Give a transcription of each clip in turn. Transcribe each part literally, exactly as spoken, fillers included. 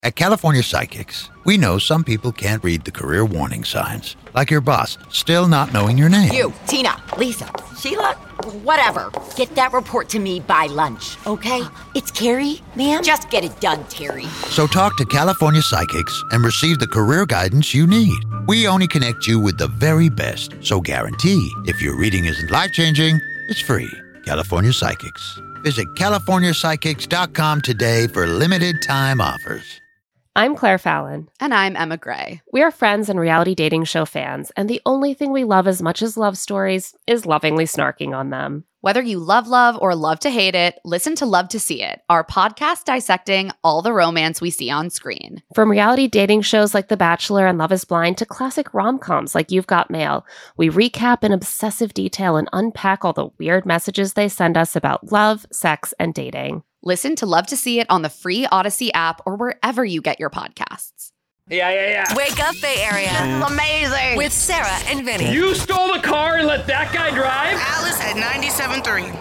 At California Psychics, we know some people can't read the career warning signs, like your boss still not knowing your name. You, Tina, Lisa, Sheila, whatever. Get that report to me by lunch, okay? It's Carrie, ma'am. Just get it done, Terry. So talk to California Psychics and receive the career guidance you need. We only connect you with the very best, so guarantee if your reading isn't life-changing, it's free. California Psychics. Visit california psychics dot com today for limited time offers. I'm Claire Fallon. And I'm Emma Gray. We are friends and reality dating show fans, and the only thing we love as much as love stories is lovingly snarking on them. Whether you love love or love to hate it, listen to Love to See It, our podcast dissecting all the romance we see on screen. From reality dating shows like The Bachelor and Love is Blind to classic rom-coms like You've Got Mail, we recap in obsessive detail and unpack all the weird messages they send us about love, sex, and dating. Listen to Love to See It on the free Odyssey app or wherever you get your podcasts. Yeah, yeah, yeah. Wake up, Bay Area. This is amazing. With Sarah and Vinny. You stole the car and let that guy drive? Alice at ninety-seven point three.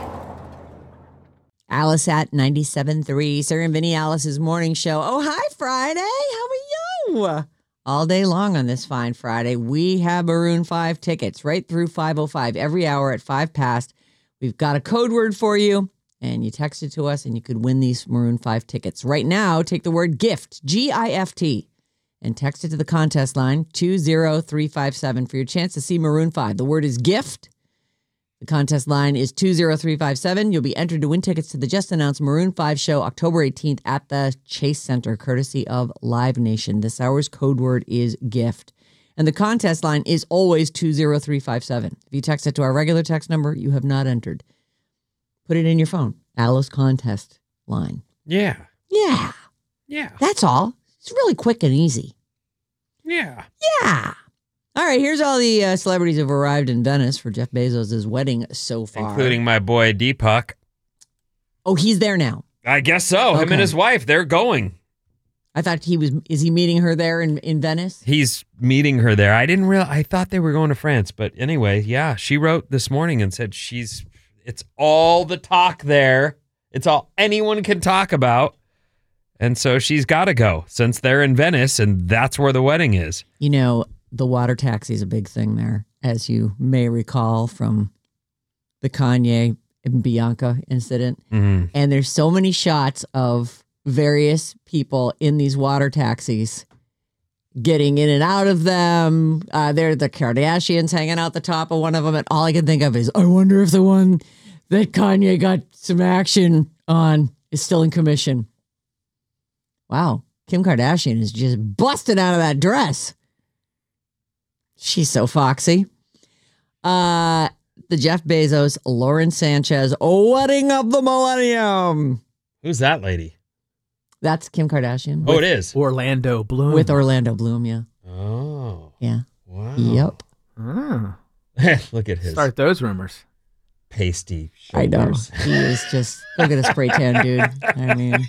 Alice at ninety-seven point three. Sarah and Vinny, Alice's morning show. Oh, hi, Friday. How are you? All day long on this fine Friday, we have Maroon five tickets right through five oh five. Every hour at five past. We've got a code word for you. And you text it to us, and you could win these Maroon five tickets. Right now, take the word GIFT, G I F T, and text it to the contest line, two zero three five seven, for your chance to see Maroon five. The word is GIFT. The contest line is two zero three five seven. You'll be entered to win tickets to the just-announced Maroon five show October eighteenth at the Chase Center, courtesy of Live Nation. This hour's code word is GIFT. And the contest line is always two zero three five seven. If you text it to our regular text number, you have not entered. Put it in your phone. Alice contest line. Yeah. Yeah. Yeah. That's all. It's really quick and easy. Yeah. Yeah. All right. Here's all the uh, celebrities who have arrived in Venice for Jeff Bezos' wedding so far. Including my boy Deepak. Oh, he's there now. I guess so. Okay. Him and his wife, they're going. I thought he was, is he meeting her there in, in Venice? He's meeting her there. I didn't real. I thought they were going to France. But anyway, yeah, she wrote this morning and said she's, it's all the talk there. It's all anyone can talk about. And so she's got to go since they're in Venice and that's where the wedding is. You know, the water taxi is a big thing there, as you may recall from the Kanye and Bianca incident. Mm-hmm. And there's so many shots of various people in these water taxis getting in and out of them. Uh, they're the Kardashians hanging out the top of one of them. And all I can think of is, I wonder if the one that Kanye got some action on is still in commission. Wow. Kim Kardashian is just busted out of that dress. She's so foxy. Uh, the Jeff Bezos, Lauren Sanchez wedding of the millennium. Who's that lady? That's Kim Kardashian. Oh, it is. Orlando Bloom. With Orlando Bloom, yeah. Oh. Yeah. Wow. Yep. Ah. Look at his Start those rumors. pasty I know. shoulders. He is just, look at a spray tan, dude. I mean.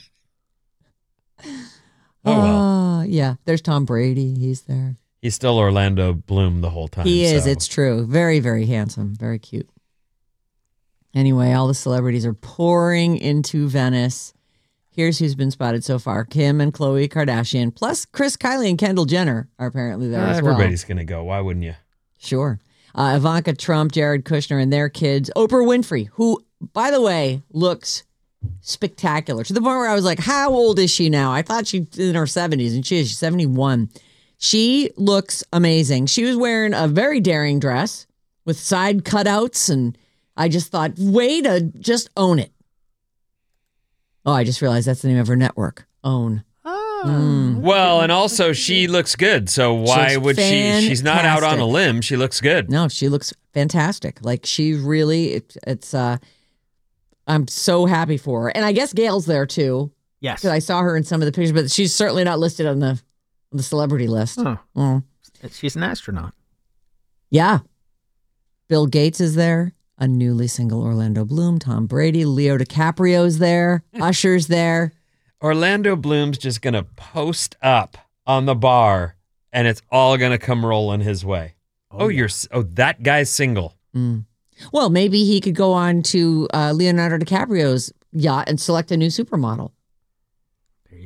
Oh, well. Uh, yeah. There's Tom Brady. He's there. He's still Orlando Bloom the whole time. He is. so. It's true. Very, very handsome. Very cute. Anyway, all the celebrities are pouring into Venice. Here's who's been spotted so far. Kim and Khloe Kardashian, plus Kris, Kylie, and Kendall Jenner are apparently there Uh, as well. everybody's going to go. Why wouldn't you? Sure. Uh, Ivanka Trump, Jared Kushner, and their kids. Oprah Winfrey, who, by the way, looks spectacular. To the point where I was like, how old is she now? I thought she's in her seventies, and she is. She's seventy-one. She looks amazing. She was wearing a very daring dress with side cutouts, and I just thought, way to just own it. Oh, I just realized that's the name of her network. Own. Oh. Mm. Well, and also she looks good. So why She would she? She's not out on a fantastic. limb. She looks good. No, she looks fantastic. Like she really, it, it's, uh, I'm so happy for her. And I guess Gail's there too. Yes. Because I saw her in some of the pictures, but she's certainly not listed on the, on the celebrity list. Huh. Mm. She's an astronaut. Yeah. Bill Gates is there. A newly single Orlando Bloom, Tom Brady, Leo DiCaprio's there. Usher's there. Orlando Bloom's just going to post up on the bar and it's all going to come rolling his way. Oh, oh yeah. you're, oh, that guy's single. Mm. Well, maybe he could go on to uh, Leonardo DiCaprio's yacht and select a new supermodel. There you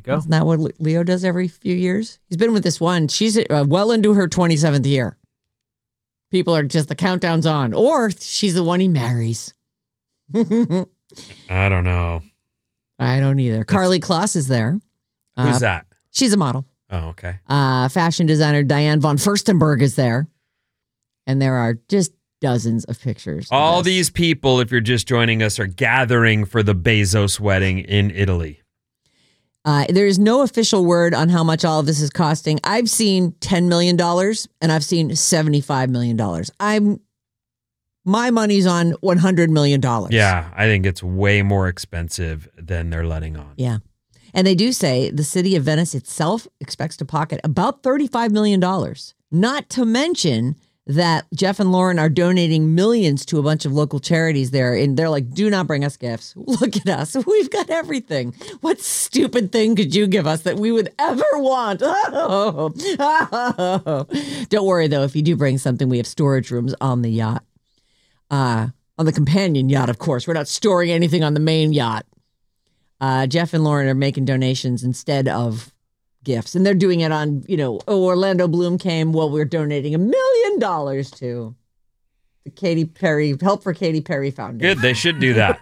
go. Isn't that what Leo does every few years? He's been with this one. She's uh, well into her twenty-seventh year. People are just, the countdown's on. Or she's the one he marries. I don't know. I don't either. Carly Kloss is there. Who's Uh, that? She's a model. Oh, okay. Uh, fashion designer Diane von Furstenberg is there. And there are just dozens of pictures. of All this. these people, if you're just joining us, are gathering for the Bezos wedding in Italy. Uh, there is no official word on how much all of this is costing. I've seen ten million dollars and I've seen seventy-five million dollars. I'm my money's on one hundred million dollars. Yeah, I think it's way more expensive than they're letting on. Yeah. And they do say the city of Venice itself expects to pocket about thirty-five million dollars. Not to mention that Jeff and Lauren are donating millions to a bunch of local charities there. And they're like, do not bring us gifts. Look at us. We've got everything. What stupid thing could you give us that we would ever want? Oh. Oh. Don't worry, though. If you do bring something, we have storage rooms on the yacht. Uh, on the companion yacht, of course. We're not storing anything on the main yacht. Uh, Jeff and Lauren are making donations instead of gifts. And they're doing it on, you know, oh, Orlando Bloom came. Well, we're donating a million dollars to the Katy Perry, Help for Katy Perry Foundation. Good, they should do that.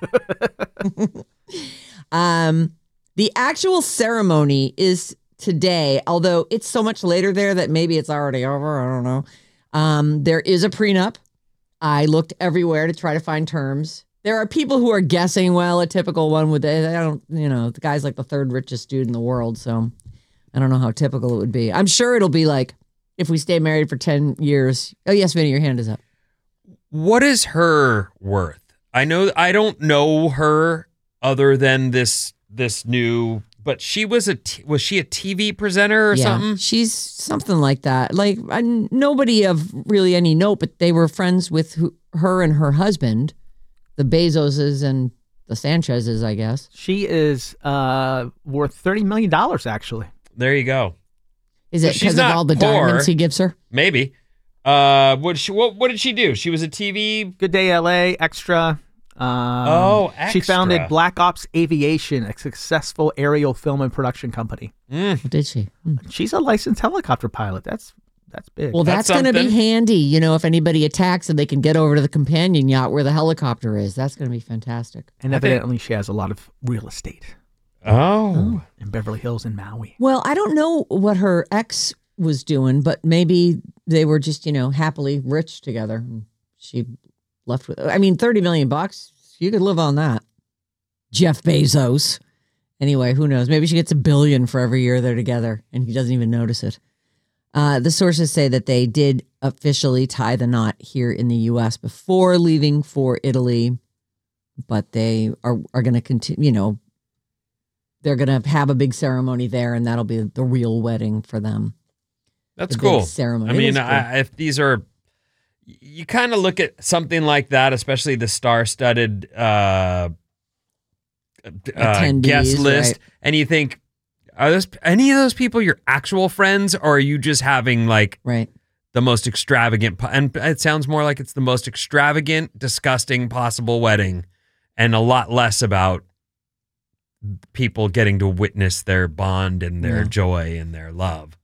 um, the actual ceremony is today, although it's so much later there that maybe it's already over. I don't know. Um, there is a prenup. I looked everywhere to try to find terms. There are people who are guessing, well, a typical one would, I don't, you know, the guy's like the third richest dude in the world. So I don't know how typical it would be. I'm sure it'll be like, if we stay married for ten years. Oh, yes, Vinny, your hand is up. What is her worth? I know I don't know her other than this this new, but she was a t- was she a T V presenter or yeah, something? She's something like that. Like I, nobody of really any note, but they were friends with who, her and her husband, the Bezoses and the Sanchezes, I guess. She is uh, worth thirty million dollars, actually. There you go. Is it She's because of not all the poor. diamonds he gives her? Maybe. Uh, what she what what did she do? She was a T V. Good Day L A, Extra. Um, Oh, She Extra. founded Black Ops Aviation, a successful aerial film and production company. Mm. Did she? Hmm. She's a licensed helicopter pilot. That's that's big. Well, That's that's, going to be something. handy. You know, if anybody attacks and they can get over to the companion yacht where the helicopter is, that's going to be fantastic. and evidently, she has a lot of real estate Oh. in Beverly Hills and Maui. Well, I don't know what her ex was doing, but maybe they were just, you know, happily rich together. She left with, I mean, thirty million bucks. You could live on that. Jeff Bezos. Anyway, who knows? Maybe she gets a billion for every year they're together and he doesn't even notice it. Uh, the sources say that they did officially tie the knot here in the U S before leaving for Italy, but they are, are going to continue, you know, they're going to have a big ceremony there and that'll be the real wedding for them. That's The big cool. ceremony. I It mean, is cool. I, if these are, you kind of look at something like that, especially the star-studded uh, uh, Attendees, guest list, right. and you think, are those any of those people your actual friends, or are you just having like Right. the most extravagant? po- And it sounds more like it's the most extravagant, disgusting possible wedding, and a lot less about people getting to witness their bond and their Yeah. joy and their love.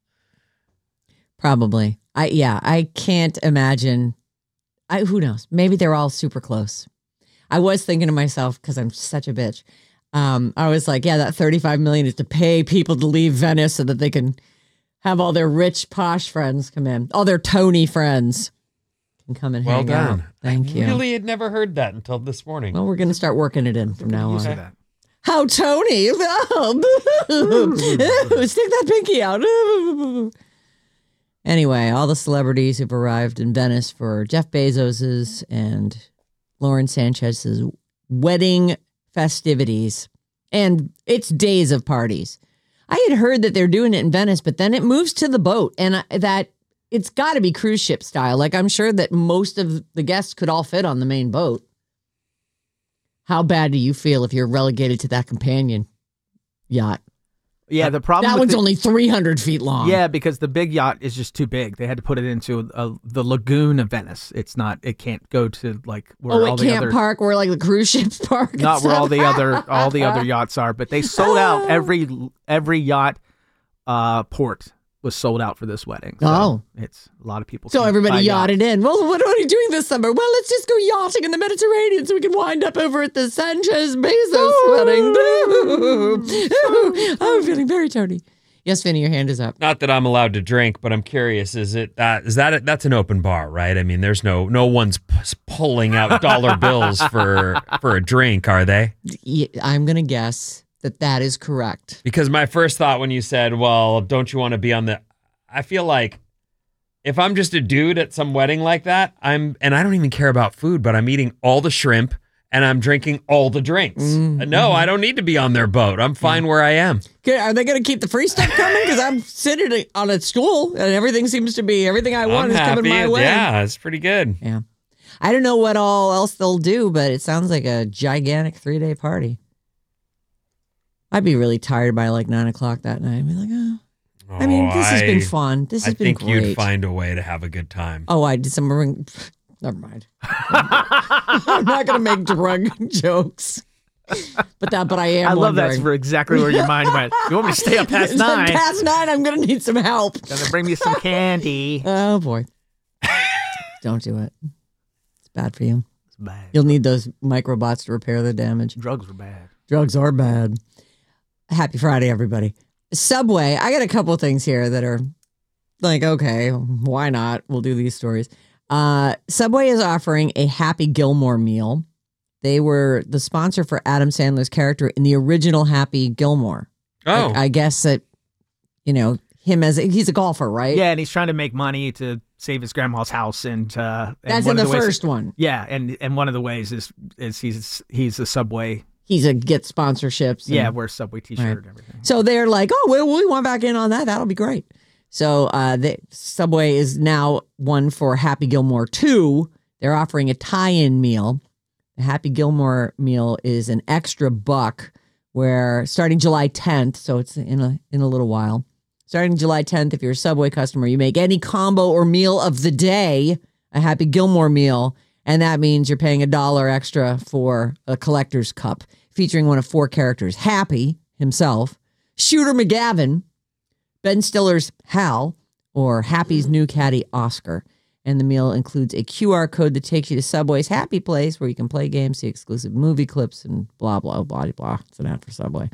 Probably. I yeah, I can't imagine. I who knows? Maybe they're all super close. I was thinking to myself because I'm such a bitch. Um, I was like, yeah, that thirty-five million is to pay people to leave Venice so that they can have all their rich posh friends come in, all their Tony friends can come and Well hang done. out. Thank I you. really had never heard that until this morning. Well, we're gonna start working it in from now You on. say that. How Tony? Oh, stick that pinky out. Anyway, all the celebrities who've arrived in Venice for Jeff Bezos's and Lauren Sanchez's wedding festivities, and it's days of parties. I had heard that they're doing it in Venice, but then it moves to the boat, and I, that it's got to be cruise ship style. Like I'm sure that most of the guests could all fit on the main boat. How bad do you feel if you're relegated to that companion yacht? Yeah, the problem That with one's the- only three hundred feet long. Yeah, because the big yacht is just too big. They had to put it into a, the lagoon of Venice. It's not. It can't go to like where Oh, all it the can't other park where like the cruise ships park. and not where all stuff. the other all the other yachts are. But they sold out every every yacht uh, port was sold out for this wedding. So Oh. it's a lot of people. So can everybody buy yachted yachts. in. Well, what are you doing this summer? Well, let's just go yachting in the Mediterranean so we can wind up over at the Sanchez Bezos wedding. I'm feeling very Tony. Yes, Vinny, your hand is up. Not that I'm allowed to drink, but I'm curious. Is it that? Is that? A, that's an open bar, right? I mean, there's no no one's p- pulling out dollar bills for for a drink, are they? Yeah, I'm going to guess that that is correct. Because my first thought when you said, "Well, don't you want to be on the?" I feel like if I'm just a dude at some wedding like that, I'm and I don't even care about food, but I'm eating all the shrimp and I'm drinking all the drinks. Mm-hmm. No, I don't need to be on their boat. I'm fine where I am. Okay, are they going to keep the free stuff coming? Because I'm sitting on a stool and everything seems to be, everything I want I'm is happy. coming my way. Yeah, it's pretty good. Yeah. I don't know what all else they'll do, but it sounds like a gigantic three-day party. I'd be really tired by like nine o'clock that night. I'd be like, oh. I mean, this has been I- fun. This has I been think great. you'd find a way to have a good time. Oh, I did some ring. Never mind. I'm not going to make drug jokes. But that, but I am. I love wondering. that's for exactly where your mind went. You want me to stay up past It's like, nine? Past nine, I'm going to need some help. Gonna bring me some candy. Oh boy! Don't do it. It's bad for you. It's bad. You'll need those microbots to repair the damage. Drugs were bad. Drugs are bad. Happy Friday, everybody. Subway. I got a couple things here that are like, okay, why not? We'll do these stories. Uh, Subway is offering a Happy Gilmore meal. They were the sponsor for Adam Sandler's character in the original Happy Gilmore. Oh, Like, I guess that, you know, him as a, he's a golfer, right? Yeah, and he's trying to make money to save his grandma's house, and, uh, and That's one in of the ways- first one. Yeah, and and one of the ways is is he's he's a Subway. He's a get sponsorships. and- Yeah, wears Subway T-shirt Right. and everything. So they're like, oh, well, we want back in on that. That'll be great. So uh, the Subway is now one for Happy Gilmore two. They're offering a tie-in meal. The Happy Gilmore meal is an extra buck where starting July tenth, so it's in a in a little while. Starting July tenth, if you're a Subway customer, you make any combo or meal of the day a Happy Gilmore meal, and that means you're paying a dollar extra for a collector's cup featuring one of four characters: Happy himself, Shooter McGavin, Ben Stiller's Hal, or Happy's new caddy Oscar. And the meal includes a Q R code that takes you to Subway's Happy Place where you can play games, see exclusive movie clips, and blah, blah, blah, blah. It's an ad for Subway.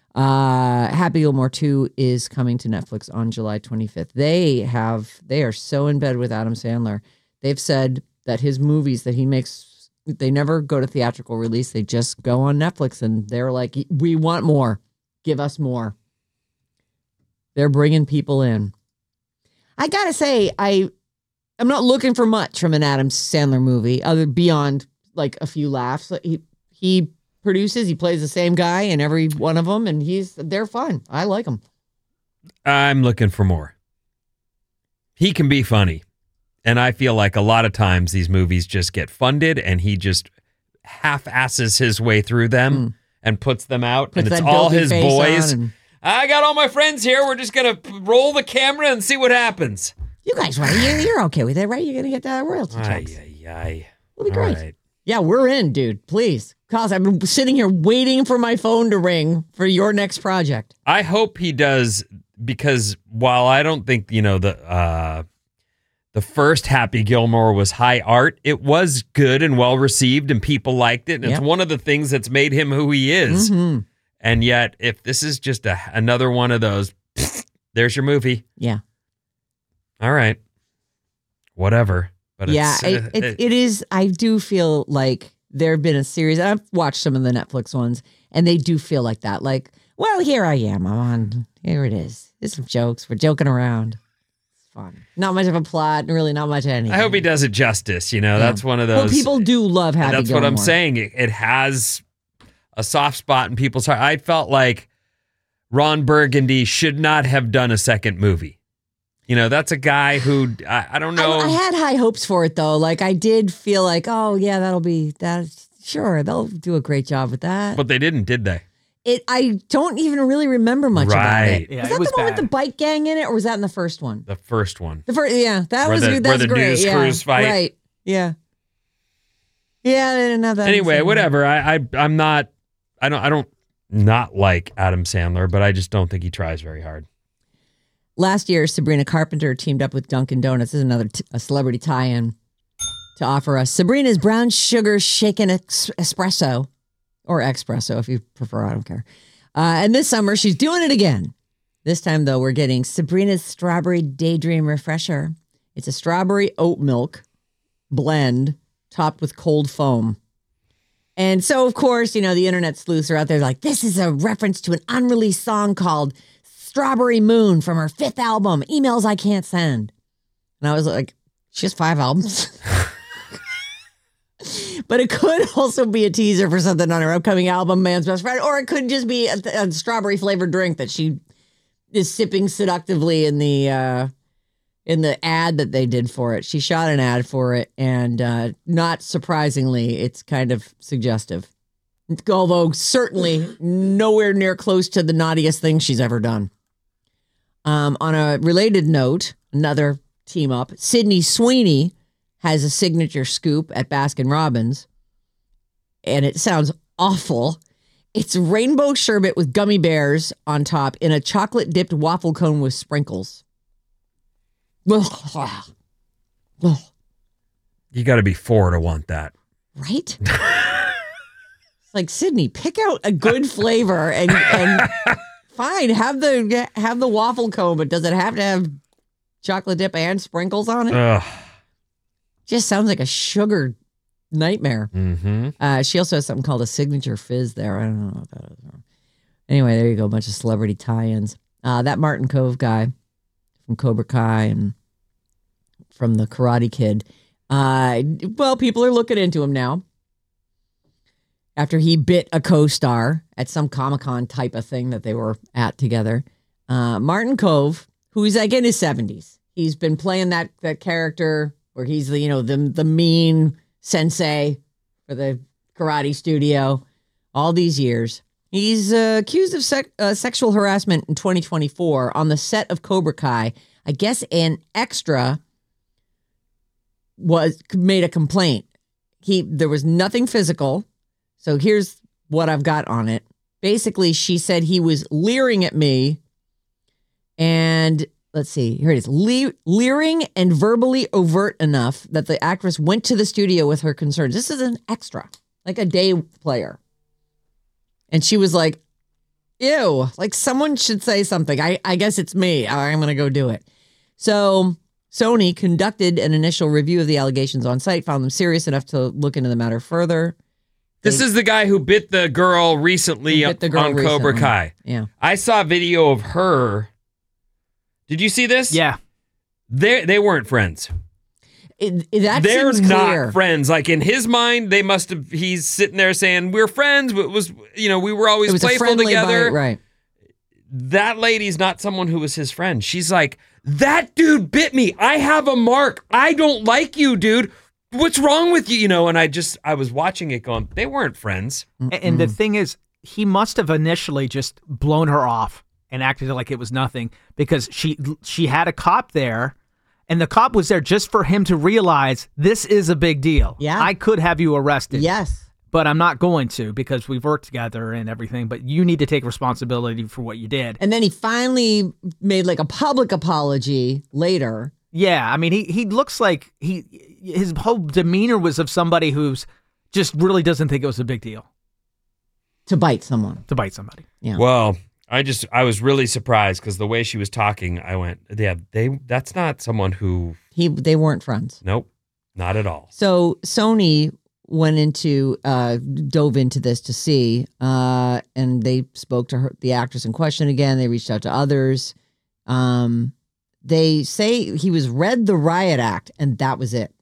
Uh, Happy Gilmore two is coming to Netflix on July twenty-fifth. They have, they are so in bed with Adam Sandler. They've said that his movies that he makes, they never go to theatrical release. They just go on Netflix and they're like, we want more. Give us more. They're bringing people in. I gotta say, I, I'm not looking for much from an Adam Sandler movie other beyond like a few laughs. He he produces, he plays the same guy in every one of them, and he's they're fun. I like them. I'm looking for more. He can be funny. And I feel like a lot of times these movies just get funded and he just half-asses his way through them Mm. and puts them out. Puts and it's that all dopey his face boys. on and- I got all my friends here. We're just going to roll the camera and see what happens. You guys, right? You're, you're okay with it, right? You're gonna get that royalty Ay, checks. ay, ay. It'll be All great. right. Yeah, we're in, dude. Please, cause I've been sitting here waiting for my phone to ring for your next project. I hope he does, because while I don't think, you know, the uh, the first Happy Gilmore was high art, it was good and well received and people liked it. And Yep. it's one of the things that's made him who he is. Mhm. And yet, if this is just a, another one of those, there's your movie. Yeah. All right. Whatever. But yeah, it's, it, uh, it, it is. I do feel like there have been a series, and I've watched some of the Netflix ones, and they do feel like that. Like, well, here I am. I'm on. Here it is. It's some jokes. We're joking around. It's fun. Not much of a plot, and really not much of anything. I hope he does it justice. You know, Yeah. that's one of Well, those. people do love Happy That's what I'm Gilmore. saying. It, it has a soft spot in people's heart. I felt like Ron Burgundy should not have done a second movie. You know, that's a guy who, I, I don't know. I, I had high hopes for it, though. Like, I did feel like, oh, yeah, that'll be that. Sure, they'll do a great job with that. But they didn't, did they? It. I don't even really remember much about Right. it. Yeah, was it that was the one with bad. the bike gang in it, or was that in the first one? The first one. The first, yeah, that Where was the- good. where That's the great. news yeah. crews fight. Right. Yeah. Yeah, I didn't have that. Anyway, whatever. I, I I'm not. I don't. I don't not like Adam Sandler, but I just don't think he tries very hard. Last year, Sabrina Carpenter teamed up with Dunkin' Donuts. This is another t- a celebrity tie-in to offer us Sabrina's brown sugar shaken ex- espresso, or espresso if you prefer. I don't care. Uh, and this summer, she's doing it again. This time, though, we're getting Sabrina's Strawberry Daydream Refresher. It's a strawberry oat milk blend topped with cold foam. And so, of course, you know, the internet sleuths are out there like, this is a reference to an unreleased song called Strawberry Moon from her fifth album, Emails I Can't Send. And I was like, she has five albums. But it could also be a teaser for something on her upcoming album, Man's Best Friend, or it could just be a, a strawberry flavored drink that she is sipping seductively in the uh, in the ad that they did for it. She shot an ad for it, and uh, not surprisingly, it's kind of suggestive. Although certainly nowhere near close to the naughtiest thing she's ever done. Um, on a related note, another team up, Sydney Sweeney has a signature scoop at Baskin-Robbins, and it sounds awful. It's rainbow sherbet with gummy bears on top in a chocolate-dipped waffle cone with sprinkles. Ugh. Ugh. You got to be four to want that. Right? It's like, Sydney, pick out a good flavor and and fine, have the have the waffle cone, but does it have to have chocolate dip and sprinkles on it? Ugh. Just sounds like a sugar nightmare. Mm-hmm. Uh, she also has something called a signature fizz there. I don't know what that is. Anyway, there you go. A bunch of celebrity tie-ins. Uh, that Martin Kove guy from Cobra Kai and from the Karate Kid. Uh, well, people are looking into him now. After he bit a co-star at some Comic-Con type of thing that they were at together. Uh, Martin Kove, who's like in his seventies. He's been playing that that character where he's the, you know, the the mean sensei for the karate studio all these years. He's uh, accused of sec- uh, sexual harassment in twenty twenty-four on the set of Cobra Kai. I guess an extra was made a complaint. He there was nothing physical. So here's what I've got on it. Basically, she said he was leering at me and let's see, here it is. Le- leering and verbally overt enough that the actress went to the studio with her concerns. This is an extra, like a day player. And she was like, ew, like someone should say something. I, I guess it's me. I'm going to go do it. So Sony conducted an initial review of the allegations on site, found them serious enough to look into the matter further. This They- is the guy who bit the girl recently Who bit the girl on Cobra recently. Kai. Yeah. I saw a video of her. Did you see this? Yeah. They they weren't friends. It, it- that They're seems not clear. friends. Like in his mind, they must have. He's sitting there saying, "We're friends." But it was you know we were always It was a playful friendly together. bite, right. That lady's not someone who was his friend. She's like, "That dude bit me. I have a mark. I don't like you, dude. What's wrong with you?" You know. And I just I was watching it, going, they weren't friends. And, and the thing is, he must have initially just blown her off and acted like it was nothing because she she had a cop there, and the cop was there just for him to realize this is a big deal. Yeah. I could have you arrested. Yes. But I'm not going to because we've worked together and everything, but you need to take responsibility for what you did. And then he finally made like a public apology later. Yeah, I mean, he he looks like he his whole demeanor was of somebody who's just really doesn't think it was a big deal To bite someone. to bite somebody. Yeah. Well, I just I was really surprised because the way she was talking, I went, yeah, they that's not someone who. He they weren't friends. Nope, not at all. So Sony went into uh dove into this to see uh and they spoke to her, the actress in question again. They reached out to others. Um they say he was read the riot act and that was it.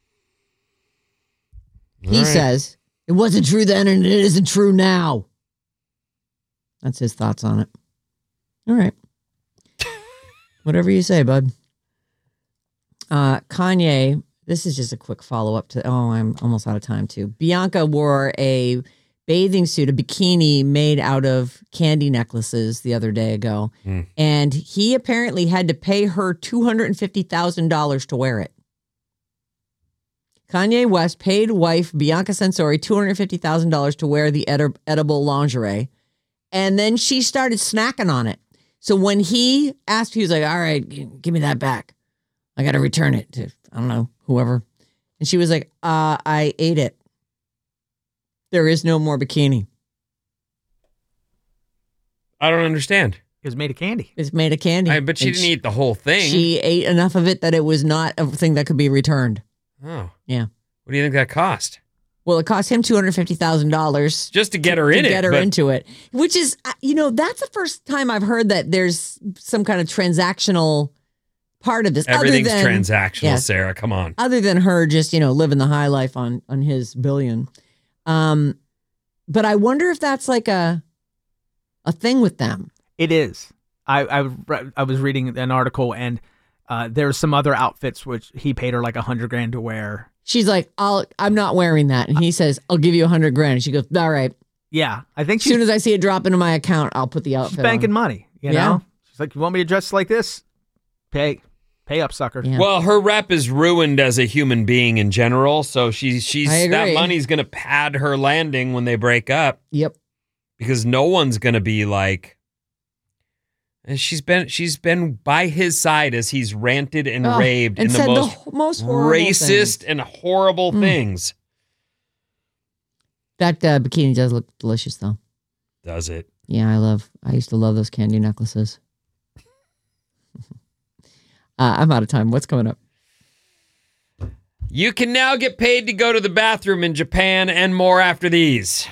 All He right. says it wasn't true then and it isn't true now. That's his thoughts on it. All right. Whatever you say, bud. Uh, Kanye, this is just a quick follow-up to, oh, I'm almost out of time too. Bianca wore a bathing suit, a bikini made out of candy necklaces the other day ago. Mm. And he apparently had to pay her two hundred fifty thousand dollars to wear it. Kanye West paid wife Bianca Censori two hundred fifty thousand dollars to wear the edi- edible lingerie. And then she started snacking on it. So when he asked, he was like, all right, g- give me that back. I got to return it to, I don't know, whoever. And she was like, uh, I ate it. There is no more bikini. I don't understand. It was made of candy. It's made of candy. I, but she And didn't eat the whole thing. She ate enough of it that it was not a thing that could be returned. Oh. Yeah. What do you think that cost? Well, it cost him two hundred fifty thousand dollars Just to get her in to it. get her but- into it, which is, uh, you know, that's the first time I've heard that there's some kind of transactional part of this. Everything's other than, transactional, yeah, Sarah. Come on. Other than her just, you know, living the high life on on his billion. Um, but I wonder if that's like a a thing with them. It is. I I, re- I was reading an article, and uh, there's some other outfits which he paid her like a hundred grand to wear. She's like, I'll, I'm not wearing that. And he says, I'll give you a hundred grand. And she goes, all right. Yeah, I think As she's, soon as I see it drop into my account, I'll put the outfit she's banking on. money. You Yeah. know, she's like, you want me to dress like this? Pay, pay up, sucker. Yeah. Well, her rep is ruined as a human being in general. So she's she's I that agree. money's going to pad her landing when they break up. Yep. Because no one's going to be like. And she's been she's been by his side as he's ranted and Oh, raved and in the said the most, ho- most horrible racist things. and horrible Mm. things. That uh, bikini does look delicious, though. Does it? Yeah, I love. I used to love those candy necklaces. uh, I'm out of time. What's coming up? You can now get paid to go to the bathroom in Japan and more after these.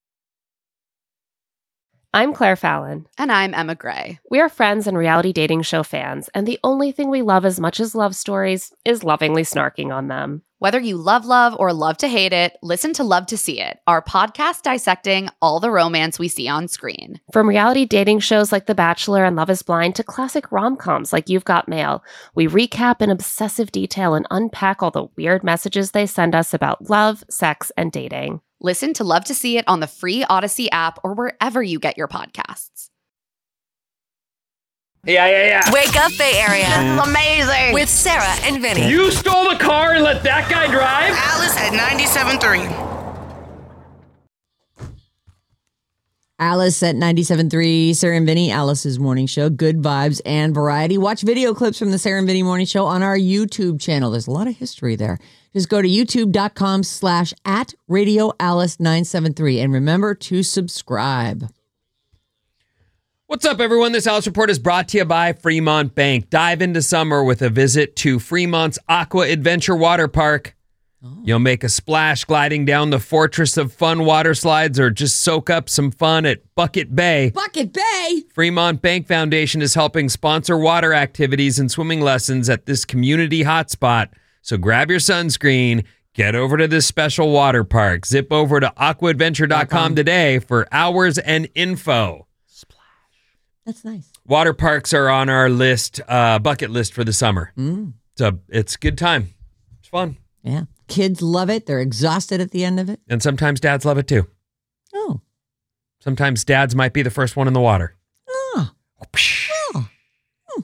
I'm Claire Fallon. And I'm Emma Gray. We are friends and reality dating show fans, and the only thing we love as much as love stories is lovingly snarking on them. Whether you love love or love to hate it, listen to Love to See It, our podcast dissecting all the romance we see on screen. From reality dating shows like The Bachelor and Love is Blind to classic rom-coms like You've Got Mail, we recap in obsessive detail and unpack all the weird messages they send us about love, sex, and dating. Listen to Love to See It on the free Odyssey app or wherever you get your podcasts. Yeah, yeah, yeah. Wake up, Bay Area. This is amazing. With Sarah and Vinny. You stole the car and let that guy drive? Alice at ninety-seven point three. Alice at ninety-seven point three, Sarah and Vinny, Alice's morning show. Good vibes and variety. Watch video clips from the Sarah and Vinny morning show on our YouTube channel. There's a lot of history there. Just go to youtube.com slash at Radio Alice nine seven three. And remember to subscribe. What's up, everyone? This Alice Report is brought to you by Fremont Bank. Dive into summer with a visit to Fremont's Aqua Adventure Water Park. Oh. You'll make a splash gliding down the Fortress of Fun water slides or just soak up some fun at Bucket Bay. Bucket Bay! Fremont Bank Foundation is helping sponsor water activities and swimming lessons at this community hotspot. So grab your sunscreen, get over to this special water park. Zip over to aqua adventure dot com today for hours and info. That's nice. Water parks are on our list, uh, bucket list for the summer. Mm. It's a, it's a good time. It's fun. Yeah. Kids love it. They're exhausted at the end of it. And sometimes dads love it too. Oh. Sometimes dads might be the first one in the water. Oh. Oh. Hmm.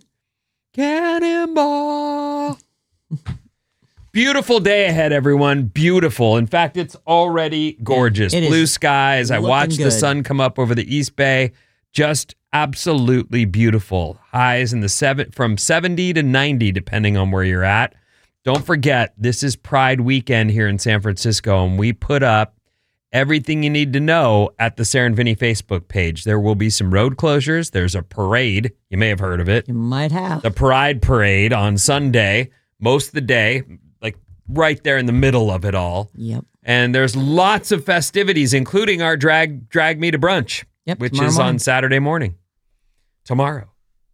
Cannonball. Beautiful day ahead, everyone. Beautiful. In fact, it's already gorgeous. It is Blue skies. I looking watched the good. sun come up over the East Bay. Just absolutely beautiful. Highs in the seven from seventy to ninety, depending on where you're at. Don't forget, this is Pride weekend here in San Francisco, and we put up everything you need to know at the Sarah and Vinny Facebook page. There will be some road closures. There's a parade. You may have heard of it. You might have. The Pride Parade on Sunday, most of the day, like right there in the middle of it all. Yep. And there's lots of festivities, including our Drag Drag Me to Brunch, Yep, which tomorrow is morning. on Saturday morning, tomorrow.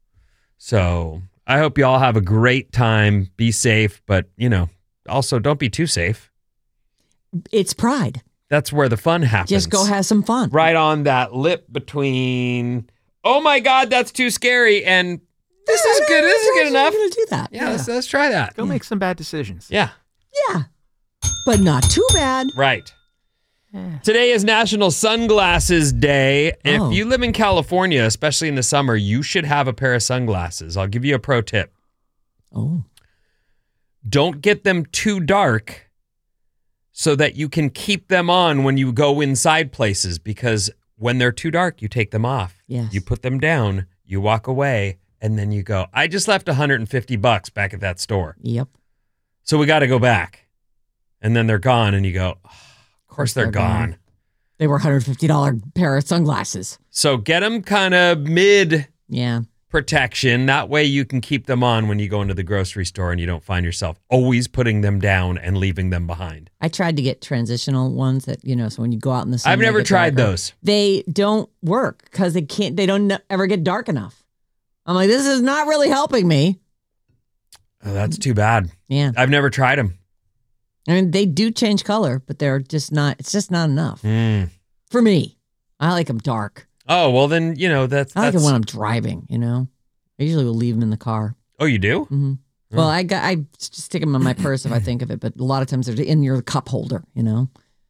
So I hope you all have a great time. Be safe, but, you know, also don't be too safe. It's Pride. That's where the fun happens. Just go have some fun. Right on that lip between, oh my God, that's too scary, and this is good. This is good enough. I'm going to do that. Yeah, Let's, let's try that. Go make some bad decisions. Yeah. Yeah. But not too bad. Right. Today is National Sunglasses Day. Oh. If you live in California, especially in the summer, you should have a pair of sunglasses. I'll give you a pro tip. Oh. Don't get them too dark so that you can keep them on when you go inside places, because when they're too dark, you take them off. Yes. You put them down, you walk away, and then you go, I just left one hundred fifty bucks back at that store. Yep. So we got to go back. And then they're gone, and you go, oh, of course they're, they're gone. gone. They were one hundred fifty dollars pair of sunglasses. So get them kind of mid Yeah. protection. That way you can keep them on when you go into the grocery store and you don't find yourself always putting them down and leaving them behind. I tried to get transitional ones that, you know, so when you go out in the sun. I've they never get tried darker. those. They don't work because they can't, they don't ever get dark enough. I'm like, this is not really helping me. Oh, that's too bad. Yeah. I've never tried them. I mean, they do change color, but they're just not, it's just not enough. Mm. For me, I like them dark. Oh, well then, you know, that's... I like that's... it when I'm driving, you know? I usually will leave them in the car. Oh, you do? Mm-hmm. Oh. Well, I got, I just stick them in my purse if I think of it, but a lot of times they're in your cup holder, you know?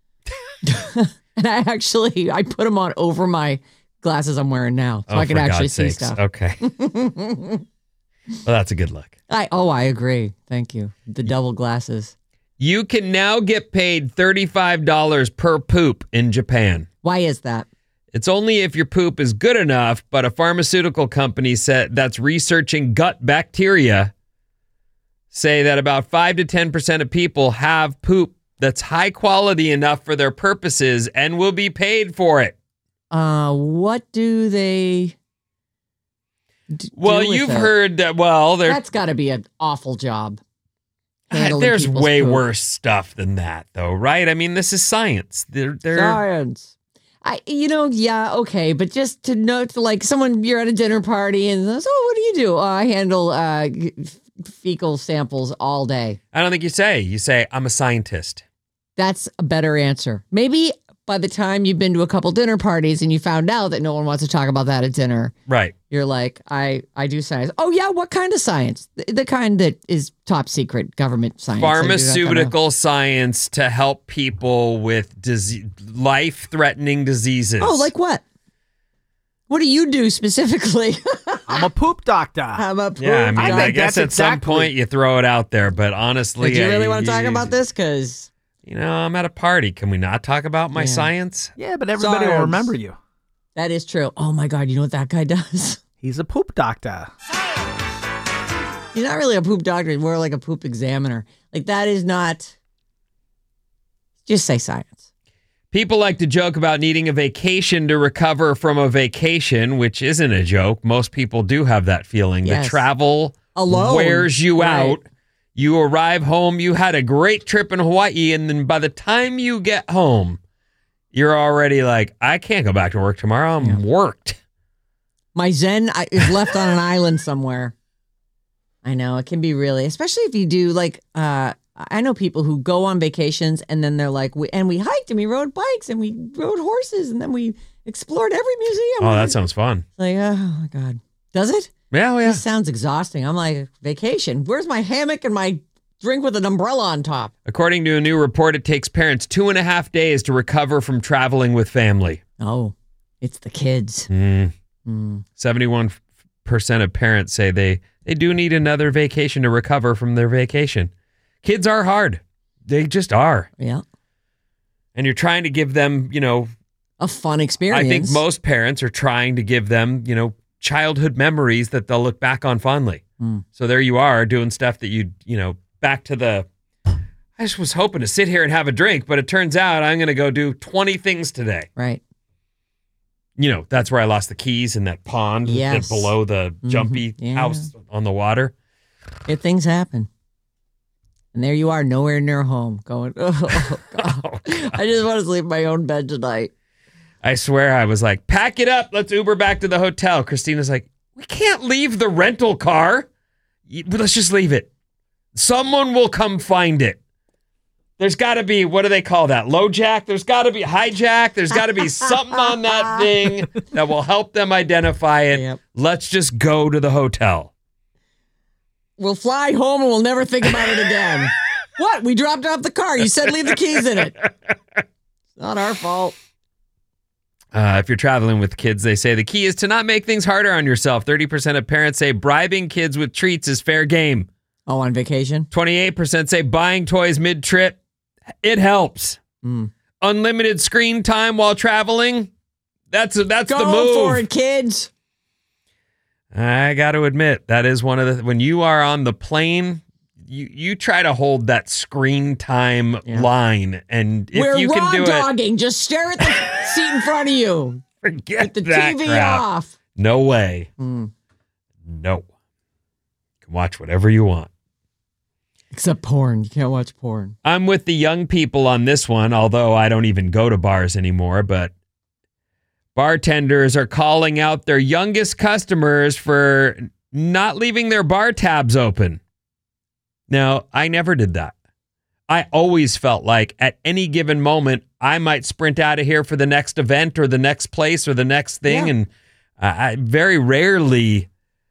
And I actually, I put them on over my glasses I'm wearing now, so oh, I can for actually God's see sakes. stuff. Okay. Well, that's a good look. I Oh, I agree. Thank you. The double glasses. You can now get paid thirty-five dollars per poop in Japan. Why is that? It's only if your poop is good enough, but a pharmaceutical company said that's researching gut bacteria say that about five to ten percent of people have poop that's high quality enough for their purposes and will be paid for it. Uh, what do they d- Well, do with you've it? heard that, well, there, That's got to be an awful job. handling there's people's way poop. worse stuff than that, though, right? I mean, this is science. They're, they're, Science. I, you know, yeah, okay, but just to know, to like someone, you're at a dinner party and says, oh, what do you do? Oh, I handle uh, g- fecal samples all day. I don't think you say. You say, I'm a scientist. That's a better answer. Maybe by the time you've been to a couple dinner parties and you found out that no one wants to talk about that at dinner, Right. you're like, I, I do science. Oh, yeah, what kind of science? The, the kind that is top secret government science. I do that kind of- Pharmaceutical science to help people with disease, life-threatening diseases. Oh, like what? What do you do specifically? I'm a poop doctor. I'm a poop Yeah, I mean, I I, think guess that's at some exactly- point you throw it out there, but honestly... Did you really I- want to talk about this? Because You know, I'm at a party. Can we not talk about my Yeah. science? Yeah, but everybody will Science. remember you. that is true. Oh my God, you know what that guy does? He's a poop doctor. He's not really a poop doctor. He's more like a poop examiner. Like that is not. Just say science. People like to joke about needing a vacation to recover from a vacation, which isn't a joke. Most people do have that feeling. Yes. The travel Alone. wears you Right. out. You arrive home, you had a great trip in Hawaii, and then by the time you get home, you're already like, I can't go back to work tomorrow. I'm Yeah. worked. My Zen I- is left on an island somewhere. I know it can be really, especially if you do like. uh I know people who go on vacations and then they're like, we, and we hiked and we rode bikes and we rode horses and then we explored every museum. Oh, that sounds fun. like, oh my God, does it? Yeah, well, yeah. This sounds exhausting. I'm like, vacation. Where's my hammock and my drink with an umbrella on top? According to a new report, it takes parents two and a half days to recover from traveling with family. Oh, it's the kids. Mm. Mm. seventy-one percent of parents say they, they do need another vacation to recover from their vacation. Kids are hard. They just are. Yeah. And you're trying to give them, you know, A fun experience. I think most parents are trying to give them, you know, childhood memories that they'll look back on fondly. Mm. So there you are doing stuff that you, you know, back to the, I just was hoping to sit here and have a drink, but it turns out I'm going to go do twenty things today. Right. You know, that's where I lost the keys in that pond Yes. that below the jumpy Mhm. Yeah. house on the water. Good things happen. And there you are, nowhere near home, going, oh, God. I just want to sleep in my own bed tonight. I swear I was like, pack it up. Let's Uber back to the hotel. Christina's like, we can't leave the rental car. Y- Let's just leave it. Someone will come find it. There's got to be, what do they call that? Low jack? There's got to be hijack. There's got to be something on that thing that will help them identify it. Yep. Let's just go to the hotel. We'll fly home and we'll never think about it again. What? We dropped off the car. You said leave the keys in it. Not our fault. Uh, if you're traveling with kids, they say the key is to not make things harder on yourself. thirty percent of parents say bribing kids with treats is fair game. Oh, on vacation? twenty-eight percent say buying toys mid-trip, it helps. Mm. Unlimited screen time while traveling, that's that's Go the move. for it, kids. I got to admit, that is one of the, when you are on the plane, you, you try to hold that screen time Yeah. line. And if We're you raw can do it, dogging. Just stare at the seat in front of you. forget With the that T V crap. off. No way. Mm. No. You can watch whatever you want. Except porn. You can't watch porn. I'm with the young people on this one, although I don't even go to bars anymore, but bartenders are calling out their youngest customers for not leaving their bar tabs open. Now, I never did that. I always felt like at any given moment, I might sprint out of here for the next event or the next place or the next thing. Yeah. And I, I very rarely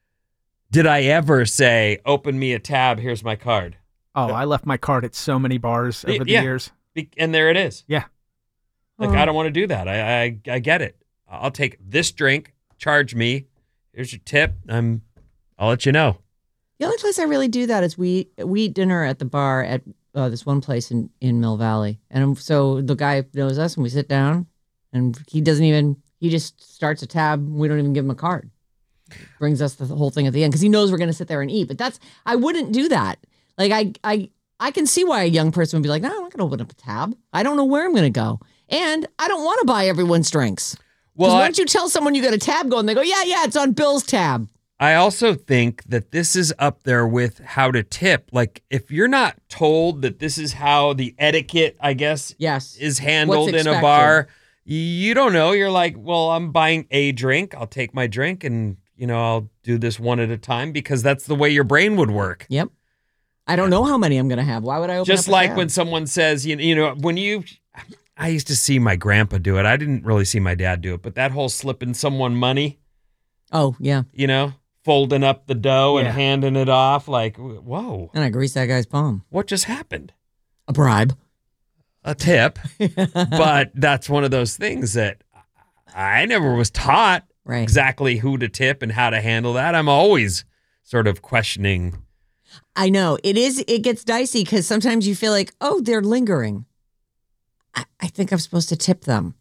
did I ever say, open me a tab, here's my card. Oh, I left my card at so many bars over the Yeah. years. Be- And there it is. Yeah. Like, I don't want to do that. I, I I get it. I'll take this drink, charge me. Here's your tip. I'm, I'll let you know. The only place I really do that is we we eat dinner at the bar at uh, this one place in, in Mill Valley. And so the guy knows us and we sit down and he doesn't even, he just starts a tab. We don't even give him a card. Brings us the whole thing at the end because he knows we're going to sit there and eat. But that's, I wouldn't do that. Like I, I, I can see why a young person would be like, no, I'm not going to open up a tab. I don't know where I'm going to go. And I don't want to buy everyone's drinks. Because Well, I- once you tell someone you got a tab going, they go, yeah, yeah, it's on Bill's tab. I also think that this is up there with how to tip. Like, if you're not told that this is how the etiquette, I guess, Yes. is handled What's in a expected. bar, you don't know. You're like, well, I'm buying a drink. I'll take my drink and, you know, I'll do this one at a time because that's the way your brain would work. Yep. I don't know how many I'm going to have. Why would I open Just up a like tab? when someone says, you, you know, when you, I used to see my grandpa do it. I didn't really see my dad do it, but that whole slipping someone money, Oh, yeah. you know, folding up the dough and Yeah. handing it off, like, whoa, And I grease that guy's palm. what just happened? A bribe. A tip. But that's one of those things that I never was taught Right. exactly who to tip and how to handle that. I'm always sort of questioning. I know. It is, it gets dicey because sometimes you feel like, oh, they're lingering. I, I think I'm supposed to tip them.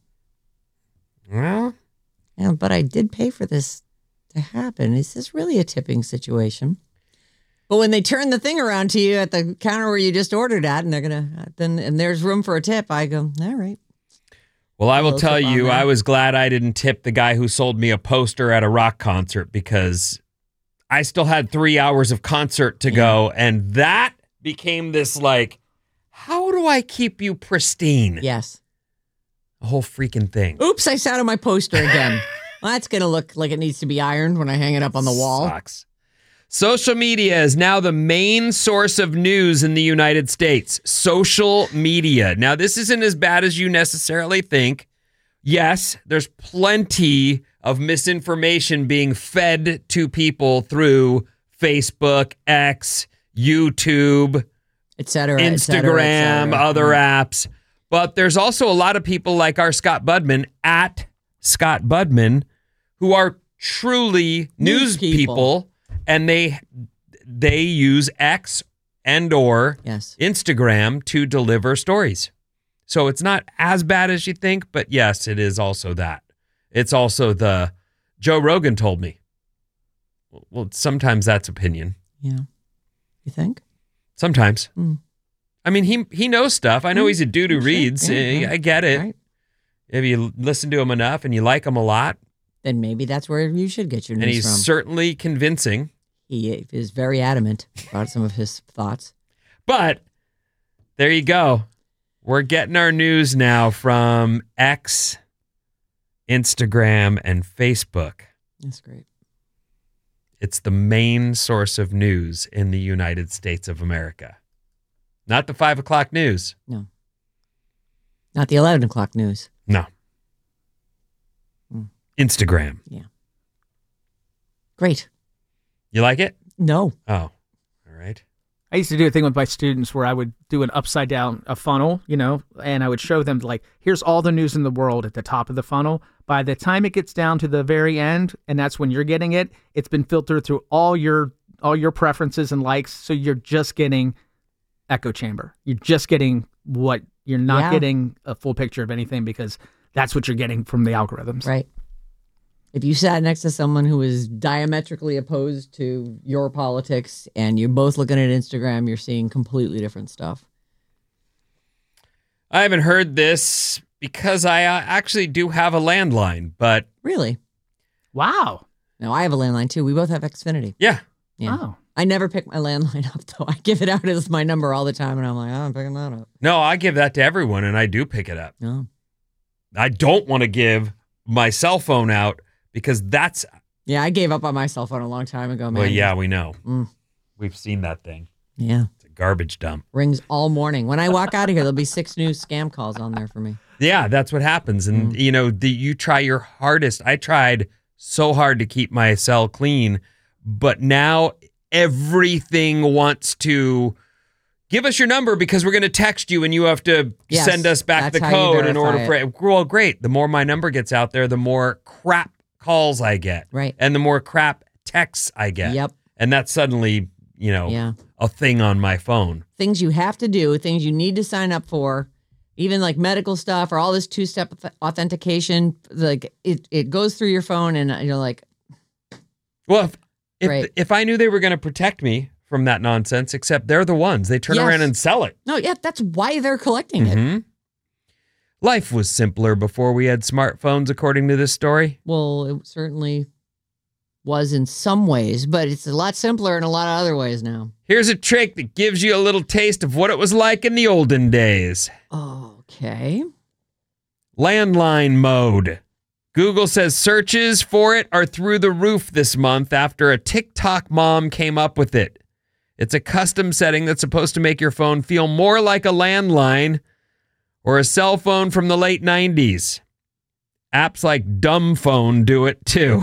Well, Yeah, but I did pay for this to happen. Is this really a tipping situation? But when they turn the thing around to you at the counter where you just ordered at, and they're gonna then and there's room for a tip, I go, all right. well, I will Little tell tip on you, there. I was glad I didn't tip the guy who sold me a poster at a rock concert because I still had three hours of concert to go. And that became this like, how do I keep you pristine? Yes. The whole freaking thing. Oops, I sat on my poster again. Well, that's gonna look like it needs to be ironed when I hang it up on the wall. Sucks. Social media is now the main source of news in the United States. Social media. Now, this isn't as bad as you necessarily think. Yes, there's plenty of misinformation being fed to people through Facebook, X, YouTube, Et cetera, et cetera, et Instagram, cetera. other apps. But there's also a lot of people like our Scott Budman, at Scott Budman, who are truly news, News people. people. And they they use X and or Yes. Instagram to deliver stories. So it's not as bad as you think, but yes, it is also that. It's also the Joe Rogan told me. Well, sometimes that's opinion. Yeah. You think? Sometimes. Mm. I mean, he he knows stuff. I know he's a dude who Sure. reads. Yeah, Uh, yeah. I get it. Right. If you listen to him enough and you like him a lot, Then maybe that's where you should get your and news he's from. certainly convincing. He is very adamant about some of his thoughts. But there you go. We're getting our news now from X, Instagram, and Facebook. That's great. It's the main source of news in the United States of America. Not the five o'clock news. No. Not the eleven o'clock news. No. Hmm. Instagram. Great. You like it? No. Oh, all right. I used to do a thing with my students where I would do an upside down a funnel, you know, and I would show them like, here's all the news in the world at the top of the funnel. By the time it gets down to the very end, and that's when you're getting it, it's been filtered through all your all your preferences and likes. So you're just getting echo chamber. You're just getting what you're not Yeah. getting a full picture of anything because that's what you're getting from the algorithms. Right. If you sat next to someone who is diametrically opposed to your politics and you're both looking at Instagram, you're seeing completely different stuff. I haven't heard this because I uh, actually do have a landline, but Really? Wow. No, I have a landline too. We both have Xfinity. yeah. Yeah. Oh. I never pick my landline up though. I give it out as my number all the time and I'm like, oh, I'm picking that up. No, I give that to everyone, and I do pick it up. No. I don't want to give my cell phone out because that's, Yeah, I gave up on my cell phone a long time ago, man. well, yeah, we know. Mm. We've seen that thing. Yeah. It's a garbage dump. Rings all morning. When I walk out of here, there'll be six new scam calls on there for me. Yeah, that's what happens. And, Mm. you know, the, you try your hardest. I tried so hard to keep my cell clean, but now everything wants to give us your number because we're going to text you and you have to Yes, send us back that's the how you code in order verify for it. Well, great. The more my number gets out there, the more crap calls I get. Right. And the more crap texts I get. Yep. And that's suddenly, you know, Yeah. a thing on my phone. Things you have to do, things you need to sign up for, even like medical stuff or all this two-step auth- authentication, like it, it goes through your phone and you're like, Well, if if, Right. if I knew they were going to protect me from that nonsense, except they're the ones. They turn Yes. around and sell it. no, yeah, that's why they're collecting it. Mhm. Life was simpler before we had smartphones, according to this story. Well, it certainly was in some ways, but it's a lot simpler in a lot of other ways now. Here's a trick that gives you a little taste of what it was like in the olden days. Okay. Landline mode. Google says searches for it are through the roof this month after a TikTok mom came up with it. It's a custom setting that's supposed to make your phone feel more like a landline or a cell phone from the late nineties. Apps like Dumb Phone do it too.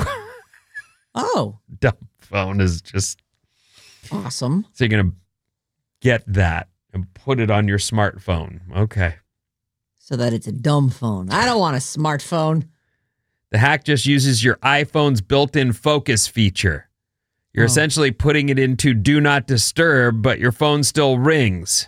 Oh, Dumb Phone is just, awesome. so you're going to get that and put it on your smartphone. Okay. So that it's a dumb phone. I don't want a smartphone. The hack just uses your iPhone's built-in focus feature. You're Oh. essentially putting it into do not disturb, but your phone still rings.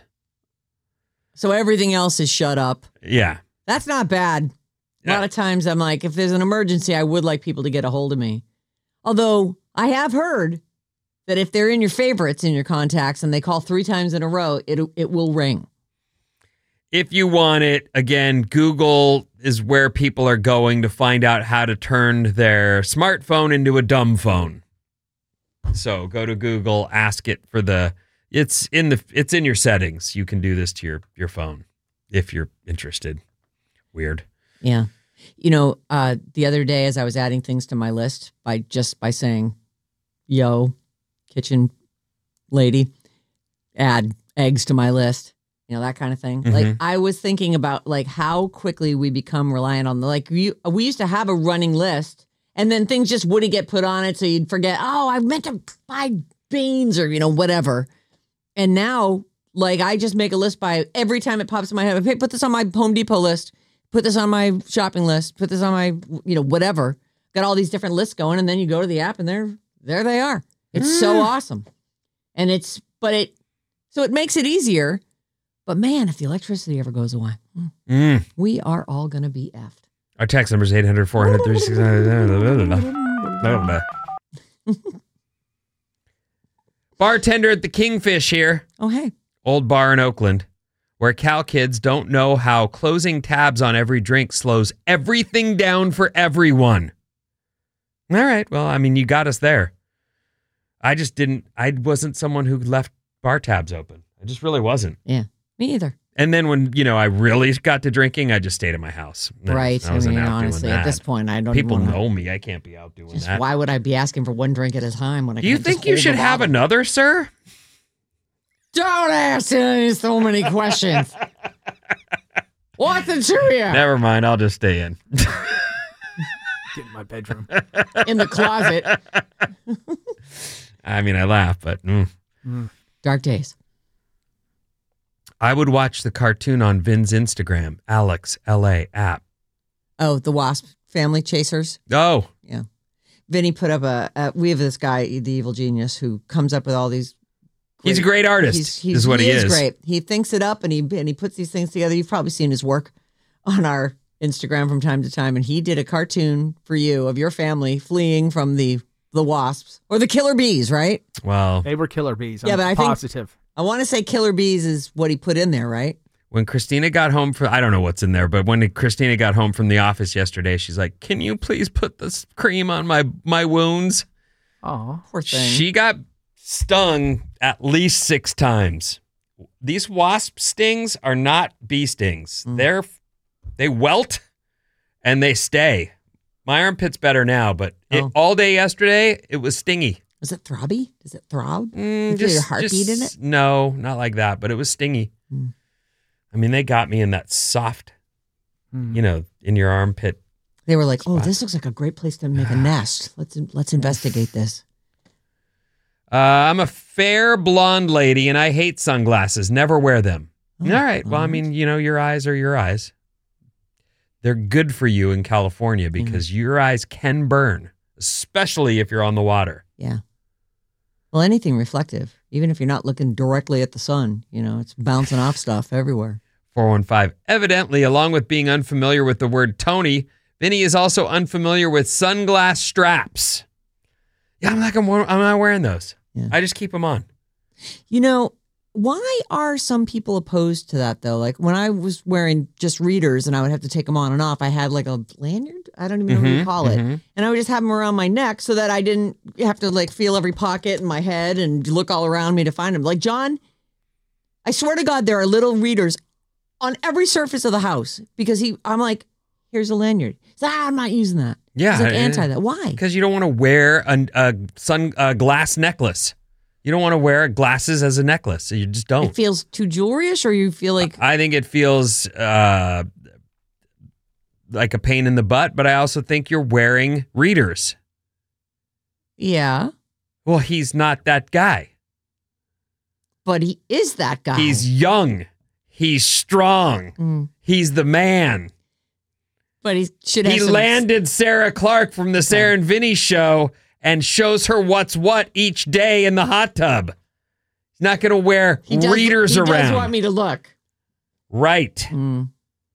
So everything else is shut up. Yeah. That's not bad. A lot Yeah. of times I'm like, if there's an emergency, I would like people to get a hold of me. Although I have heard that if they're in your favorites in your contacts and they call three times in a row, it it will ring. If you want it, again, Google is where people are going to find out how to turn their smartphone into a dumb phone. So go to Google, ask it for the it's in the it's in your settings. You can do this to your your phone if you're interested. Weird. Yeah. You know, uh, the other day as I was adding things to my list by just by saying, yo, kitchen lady, add eggs to my list, you know, that kind of thing. Mhm. Like I was thinking about like how quickly we become reliant on the, like we, we used to have a running list and then things just wouldn't get put on it. So you'd forget, oh, I meant to buy beans or, you know, whatever. And now like I just make a list by every time it pops in my head. Hey, put this on my Home Depot list. Put this on my shopping list, put this on my, you know, whatever. Got all these different lists going, and then you go to the app and there, there they are. It's so awesome. And it's, but it, so it makes it easier. But man, if the electricity ever goes away, mm, Mm. we are all going to be effed. Our text number is eight hundred, four hundred, thirty-six hundred. Bartender at the Kingfish here. Oh, hey. Old bar in Oakland, where Cal kids don't know how closing tabs on every drink slows everything down for everyone. All right. Well, I mean, you got us there. I just didn't, I wasn't someone who left bar tabs open. I just really wasn't. Yeah, me either. And then when, you know, I really got to drinking, I just stayed at my house. I- Right. I I, wasn't mean, out doing honestly, at that. this point, I don't People even wanna, know me. I can't be out doing just that. why would I be asking for one drink at a time when I Do you can't think just you hold should the have bottle? another, sir? Don't ask me so many questions. What's the trivia? Never mind. I'll just stay in. Get in my bedroom. In the closet. I mean, I laugh, but mm. Dark days. I would watch the cartoon on Vin's Instagram, Alex L A app. Oh, the Wasp Family Chasers. Oh, Yeah. Vinny put up a, a, we have this guy, the evil genius, who comes up with all these. he's a great artist, He's, he's, is what he, is. is. great. He thinks it up and he, and he puts these things together. You've probably seen his work on our Instagram from time to time. And he did a cartoon for you of your family fleeing from the, the wasps or the killer bees, right? Well, They were killer bees. I'm Yeah, but I think- positive. I want to say killer bees is what he put in there, right? when Christina got home from, I don't know what's in there, but when Christina got home from the office yesterday, she's like, can you please put this cream on my, my wounds? Oh, Poor thing. She got stung at least six times. These wasp stings are not bee stings. Mm. They're they welt and they stay. My armpit's better now, but it, Oh. all day yesterday it was stingy. Is it throbby? Does it throb? Mm, You feel your heartbeat in just- it? No, not like that, but it was stingy. Mm. I mean, they got me in that soft, you know, in your armpit. They were like, "Oh, Spot. this looks like a great place to make a nest. Let's let's investigate this." Uh, I'm a fair blonde lady and I hate sunglasses. Never wear them. Oh, all right. Well, I all right. mean, you know, your eyes are your eyes. They're good for you in California because your eyes can burn, especially if you're on the water. Yeah. Well, anything reflective, even if you're not looking directly at the sun, you know, it's bouncing off stuff everywhere. four one five. Evidently, along with being unfamiliar with the word Tony, Vinny is also unfamiliar with sunglass straps. Yeah, I'm not gonna, I'm not wearing those. Yeah. I just keep them on. You know, why are some people opposed to that though? Like when I was wearing just readers and I would have to take them on and off, I had like a lanyard. I don't even know what you Mhm, call it. mhm. And I would just have them around my neck so that I didn't have to like feel every pocket in my head and look all around me to find them. Like John, I swear to God, there are little readers on every surface of the house because he, I'm like, here's a lanyard. He's like, ah, I'm not using that. Yeah, He's like uh, anti that. Why? Because you don't want to wear a, a sun a glass necklace. You don't want to wear glasses as a necklace. So you just don't. It feels too jewelry-ish, or you feel like I think it feels uh, like a pain in the butt, but I also think you're wearing readers. yeah, Well, he's not that guy. but he is that guy. He's young. He's strong. Mm. He's the man. But he should have He some- landed Sarah Clark from the Sarah and Vinny show and shows her what's what each day in the hot tub. He's not going to wear He does, readers he around. does want me to look. Right. Mm.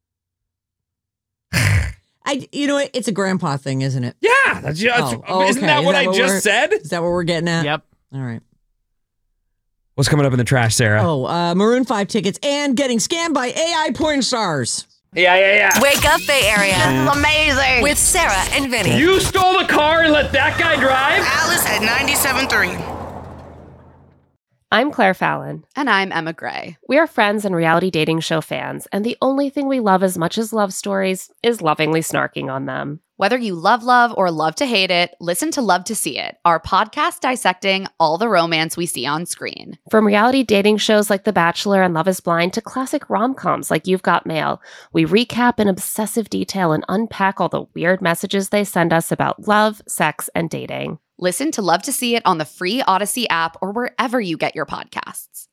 I, you know what? It's a grandpa thing, isn't it? Yeah. That's, that's, Oh, oh, isn't okay. that Is what that I what just we're- said? Is that what we're getting at? yep. All right. What's coming up in the trash, Sarah? Oh, uh, Maroon five tickets and getting scammed by A I porn stars. Yeah, yeah, yeah. Wake up, Bay Area. This is amazing. With Sarah and Vinny. You stole the car and let that guy drive? Alice at ninety-seven point three. I'm Claire Fallon. And I'm Emma Gray. We are friends and reality dating show fans, and the only thing we love as much as love stories is lovingly snarking on them. Whether you love love or love to hate it, listen to Love to See It, our podcast dissecting all the romance we see on screen. From reality dating shows like The Bachelor and Love is Blind to classic rom-coms like You've Got Mail, we recap in obsessive detail and unpack all the weird messages they send us about love, sex, and dating. Listen to Love to See It on the free Odyssey app or wherever you get your podcasts.